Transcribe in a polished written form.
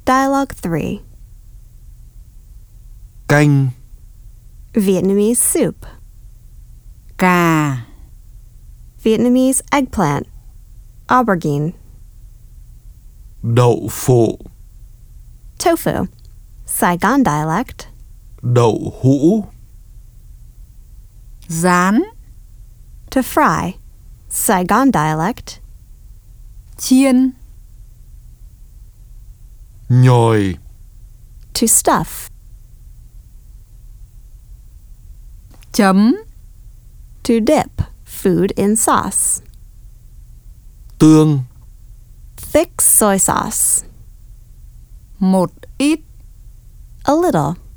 Dialogue 3. Canh, Vietnamese soup. Cà, Vietnamese eggplant. Aubergine. đậu phụ, Tofu. Saigon dialect. đậu hũ, rán, To fry. Saigon dialect. chiên, nhồi, To stuff. chấm, To dip food in sauce. tương, Thick soy sauce. một ít, A little.